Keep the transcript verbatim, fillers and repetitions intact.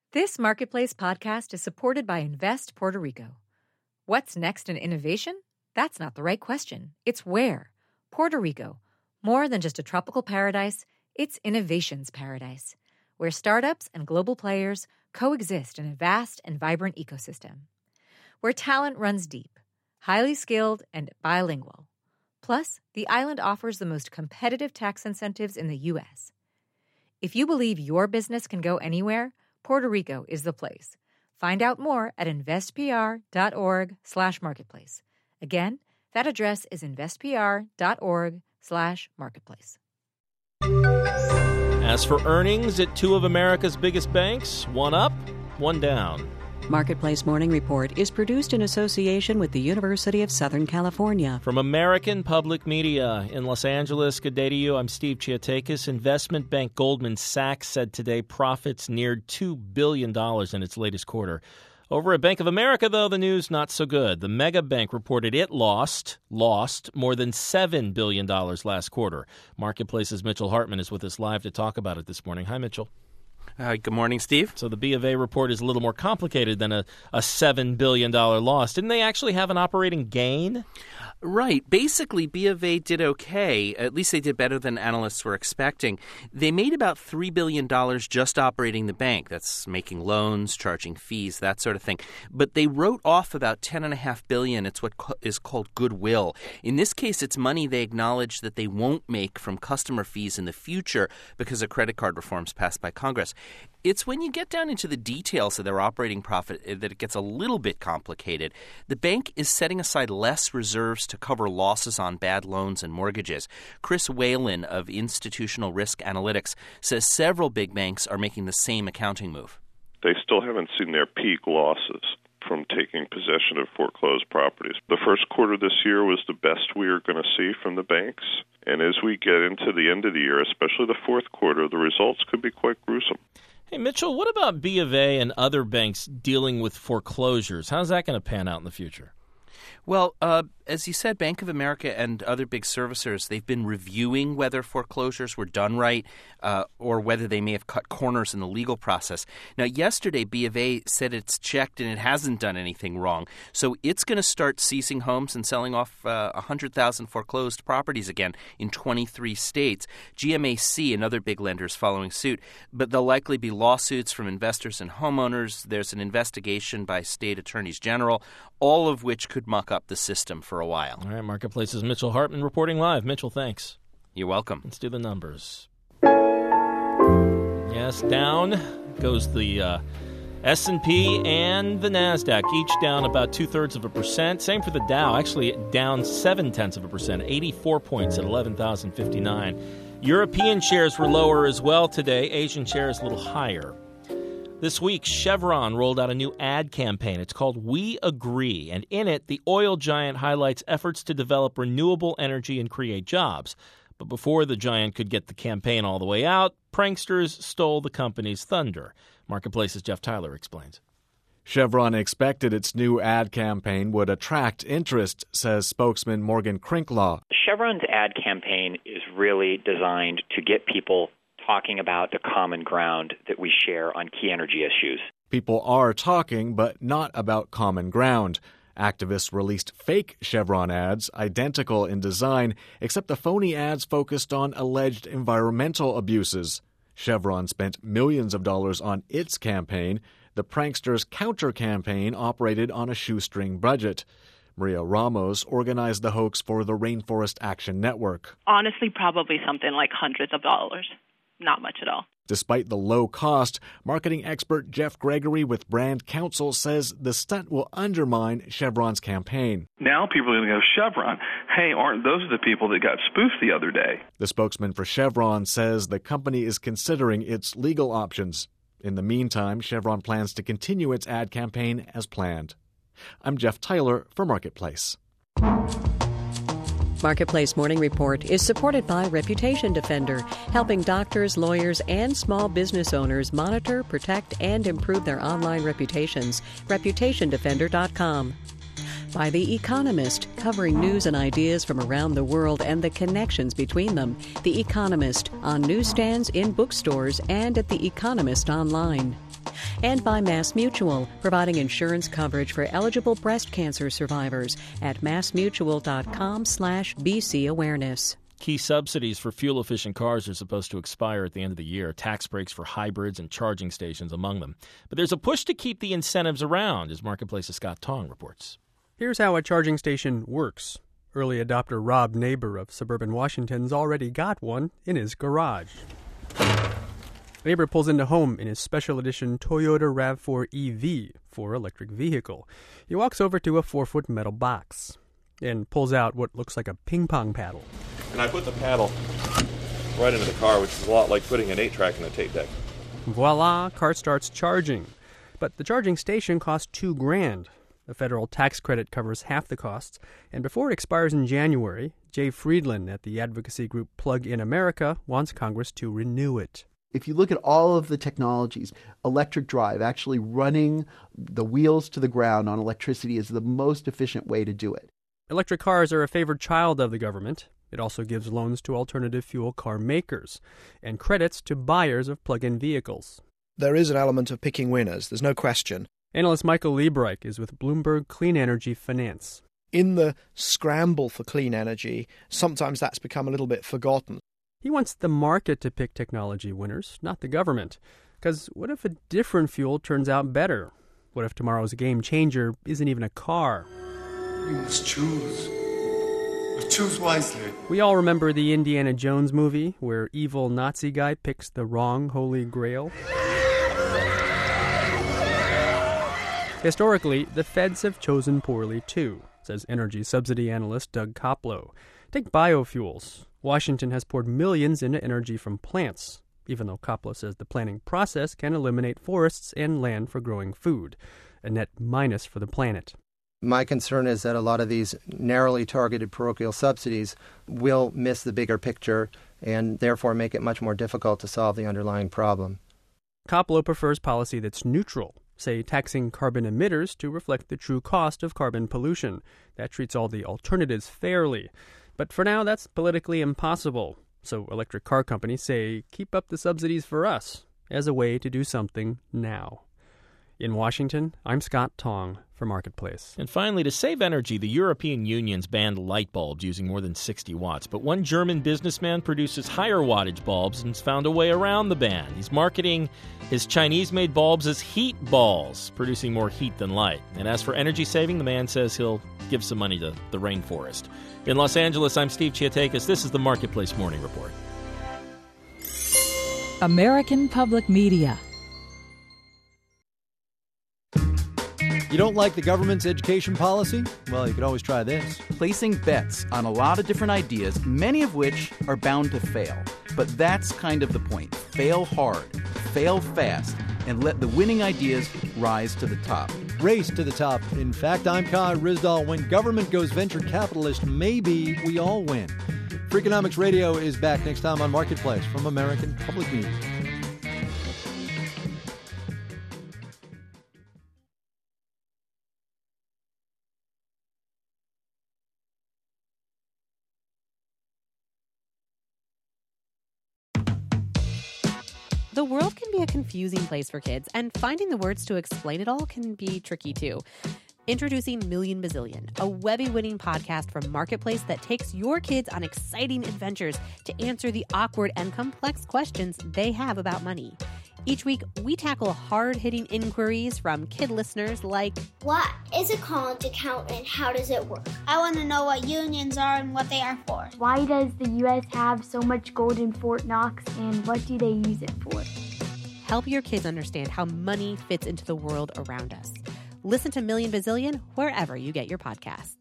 This Marketplace podcast is supported by Invest Puerto Rico. What's next in innovation? That's not the right question. It's where. Puerto Rico. More than just a tropical paradise, it's innovation's paradise, where startups and global players coexist in a vast and vibrant ecosystem. Where talent runs deep, highly skilled, and bilingual. Plus, the island offers the most competitive tax incentives in the U S. If you believe your business can go anywhere, Puerto Rico is the place. Find out more at investpr.org slash marketplace. Again, that address is investpr.org slash marketplace. As for earnings at two of America's biggest banks, one up, one down. Marketplace Morning Report is produced in association with the University of Southern California. From American Public Media in Los Angeles, good day to you. I'm Steve Chiatakis. Investment bank Goldman Sachs said today profits neared two billion dollars in its latest quarter. Over at Bank of America, though, the news not so good. The mega bank reported it lost, lost more than seven billion dollars last quarter. Marketplace's Mitchell Hartman is with us live to talk about it this morning. Hi, Mitchell. Uh, good morning, Steve. So the B of A report is a little more complicated than a, a seven billion dollars loss. Didn't they actually have an operating gain? Right. Basically, B of A did okay. At least they did better than analysts were expecting. They made about three billion dollars just operating the bank. That's making loans, charging fees, that sort of thing. But they wrote off about ten point five billion dollars. It's what co- is called goodwill. In this case, it's money they acknowledge that they won't make from customer fees in the future because of credit card reforms passed by Congress. It's when you get down into the details of their operating profit that it gets a little bit complicated. The bank is setting aside less reserves to cover losses on bad loans and mortgages. Chris Whalen of Institutional Risk Analytics says several big banks are making the same accounting move. They still haven't seen their peak losses from taking possession of foreclosed properties. The first quarter this year was the best we are going to see from the banks. And as we get into the end of the year, especially the fourth quarter, the results could be quite gruesome. Hey, Mitchell, what about B of A and other banks dealing with foreclosures? How's that going to pan out in the future? Well, uh, as you said, Bank of America and other big servicers, they've been reviewing whether foreclosures were done right uh, or whether they may have cut corners in the legal process. Now, yesterday, B of A said it's checked and it hasn't done anything wrong. So it's going to start seizing homes and selling off uh, one hundred thousand foreclosed properties again in twenty-three states. G M A C and other big lenders following suit. But there'll likely be lawsuits from investors and homeowners. There's an investigation by state attorneys general, all of which could muck up the system for a while. All right, Marketplace's Mitchell Hartman reporting live. Mitchell, thanks. You're welcome. Let's do the numbers. Yes, down goes the uh, S and P and the NASDAQ, each down about two-thirds of a percent. Same for the Dow, actually down seven-tenths of a percent, eighty-four points at eleven thousand fifty-nine. European shares were lower as well today. Asian shares a little higher. This week, Chevron rolled out a new ad campaign. It's called We Agree, and in it, the oil giant highlights efforts to develop renewable energy and create jobs. But before the giant could get the campaign all the way out, pranksters stole the company's thunder. Marketplace's Jeff Tyler explains. Chevron expected its new ad campaign would attract interest, says spokesman Morgan Crinklaw. Chevron's ad campaign is really designed to get people talking about the common ground that we share on key energy issues. People are talking, but not about common ground. Activists released fake Chevron ads, identical in design, except the phony ads focused on alleged environmental abuses. Chevron spent millions of dollars on its campaign. The pranksters' counter-campaign operated on a shoestring budget. Maria Ramos organized the hoax for the Rainforest Action Network. Honestly, probably something like hundreds of dollars. Not much at all. Despite the low cost, marketing expert Jeff Gregory with Brand Council says the stunt will undermine Chevron's campaign. Now people are going to go, Chevron, hey, aren't those the people that got spoofed the other day? The spokesman for Chevron says the company is considering its legal options. In the meantime, Chevron plans to continue its ad campaign as planned. I'm Jeff Tyler for Marketplace. Marketplace Morning Report is supported by Reputation Defender, helping doctors, lawyers, and small business owners monitor, protect, and improve their online reputations. reputation defender dot com. By The Economist, covering news and ideas from around the world and the connections between them. The Economist, on newsstands, in bookstores, and at The Economist online. And by MassMutual, providing insurance coverage for eligible breast cancer survivors at massmutual.com slash BC Awareness. Key subsidies for fuel-efficient cars are supposed to expire at the end of the year. Tax breaks for hybrids and charging stations among them. But there's a push to keep the incentives around, as Marketplace's Scott Tong reports. Here's how a charging station works. Early adopter Rob Neighbor of suburban Washington's already got one in his garage. Neighbor pulls into home in his special edition Toyota RAV four E V for electric vehicle. He walks over to a four-foot metal box and pulls out what looks like a ping-pong paddle. And I put the paddle right into the car, which is a lot like putting an eight-track in a tape deck. Voila, car starts charging. But the charging station costs two grand. A federal tax credit covers half the costs, and before it expires in January, Jay Friedland at the advocacy group Plug in America wants Congress to renew it. If you look at all of the technologies, electric drive, actually running the wheels to the ground on electricity is the most efficient way to do it. Electric cars are a favored child of the government. It also gives loans to alternative fuel car makers and credits to buyers of plug-in vehicles. There is an element of picking winners, there's no question. Analyst Michael Liebreich is with Bloomberg Clean Energy Finance. In the scramble for clean energy, sometimes that's become a little bit forgotten. He wants the market to pick technology winners, not the government. Because what if a different fuel turns out better? What if tomorrow's game changer isn't even a car? You must choose. But choose wisely. We all remember the Indiana Jones movie where evil Nazi guy picks the wrong Holy Grail. Historically, the feds have chosen poorly too, says energy subsidy analyst Doug Koplow. Take biofuels. Washington has poured millions into energy from plants, even though Koplow says the planning process can eliminate forests and land for growing food, a net minus for the planet. My concern is that a lot of these narrowly targeted parochial subsidies will miss the bigger picture and therefore make it much more difficult to solve the underlying problem. Koplow prefers policy that's neutral, say taxing carbon emitters to reflect the true cost of carbon pollution. That treats all the alternatives fairly. But for now, that's politically impossible. So electric car companies say, keep up the subsidies for us, as a way to do something now. In Washington, I'm Scott Tong for Marketplace. And finally, to save energy, the European Union's banned light bulbs using more than sixty watts. But one German businessman produces higher wattage bulbs and has found a way around the ban. He's marketing his Chinese-made bulbs as heat balls, producing more heat than light. And as for energy saving, the man says he'll give some money to the rainforest. In Los Angeles, I'm Steve Chiatakis. This is the Marketplace Morning Report. American Public Media. You don't like the government's education policy? Well, you could always try this. Placing bets on a lot of different ideas, many of which are bound to fail. But that's kind of the point. Fail hard, fail fast, and let the winning ideas rise to the top. Race to the top. In fact, I'm Kai Rizdal. When government goes venture capitalist, maybe we all win. Freakonomics Radio is back next time on Marketplace from American Public Media. The world can be a confusing place for kids, and finding the words to explain it all can be tricky too. Introducing Million Bazillion, a Webby-winning podcast from Marketplace that takes your kids on exciting adventures to answer the awkward and complex questions they have about money. Each week, we tackle hard-hitting inquiries from kid listeners like, what is a college account and how does it work? I want to know what unions are and what they are for. Why does the U S have so much gold in Fort Knox and what do they use it for? Help your kids understand how money fits into the world around us. Listen to Million Bazillion wherever you get your podcasts.